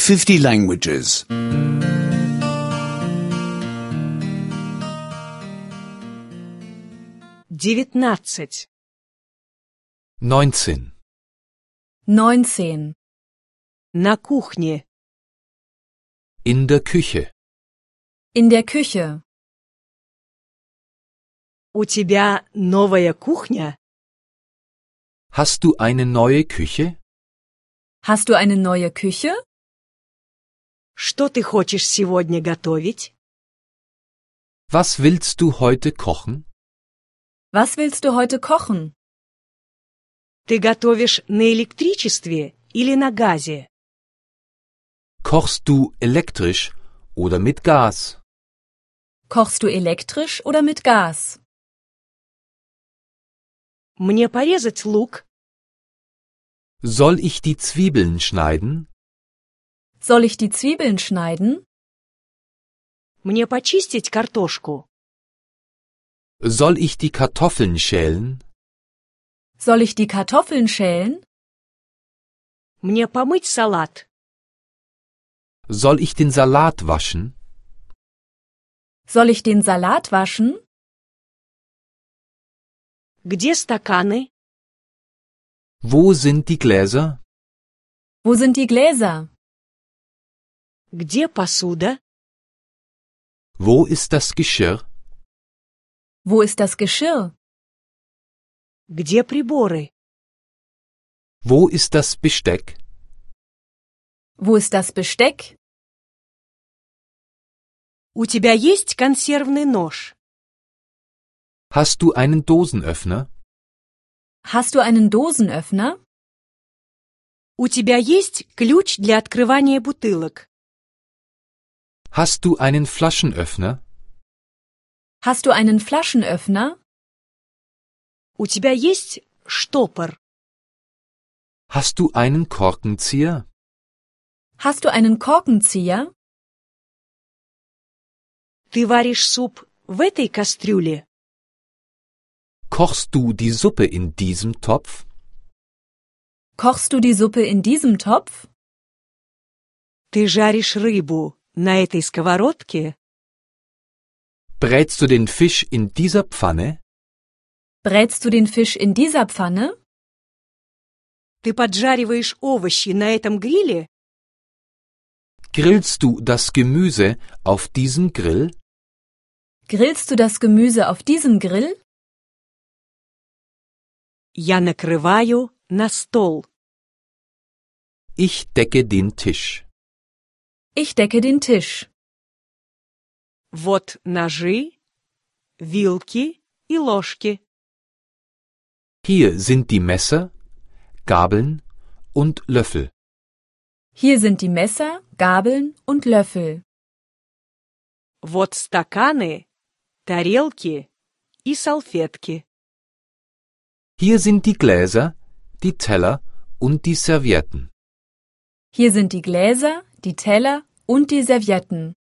50 languages. 19. 19. 19. На кухне. In der Küche. In der Küche. У тебя новая кухня? Hast du eine neue Küche? Hast du eine neue Küche? Что ты хочешь сегодня готовить? Was willst du heute kochen? Was willst du heute kochen? Ты готовишь на электричестве или на газе? Kochst du elektrisch oder mit Gas? Kochst du elektrisch oder mit Gas? Мне порезать лук? Soll ich die Zwiebeln schneiden? Soll ich die Zwiebeln schneiden? Мне почистить картошку? Soll ich die Kartoffeln schälen? Soll ich die Kartoffeln schälen? Мне помыть салат? Soll ich den Salat waschen? Soll ich den Salat waschen? Где стаканы? Wo sind die Gläser? Wo sind die Gläser? Где посуда? Wo ist das Geschirr? Wo ist das Geschirr? Где приборы? Wo ist das Besteck? Wo ist das Besteck? У тебя есть консервный нож? Hast du einen Dosenöffner? Hast du einen Dosenöffner? У тебя есть ключ для открывания бутылок? Hast du einen Flaschenöffner? Hast du einen Flaschenöffner? У тебя есть штопор? Hast du einen Korkenzieher? Hast du einen Korkenzieher? Ты варишь суп в этой кастрюле? Kochst du die Suppe in diesem Topf? Kochst du die Suppe in diesem Topf? Ты жаришь рыбу на этой сковородке? Brätst du den Fisch in dieser Pfanne? Brätst du den Fisch in dieser Pfanne? Ты поджариваешь овощи на этом гриле? Grillst du das Gemüse auf diesem Grill? Grillst du das Gemüse auf diesem Grill? Я накрываю на стол. Ich decke den Tisch. Ich decke den Tisch. Вот ножи, вилки и ложки. Hier sind die Messer, Gabeln und Löffel. Hier sind die Messer, Gabeln und Löffel. Вот стаканы, тарелки и салфетки. Hier sind die Gläser, die Teller und die Servietten. Hier sind die Gläser, die Teller und die Servietten.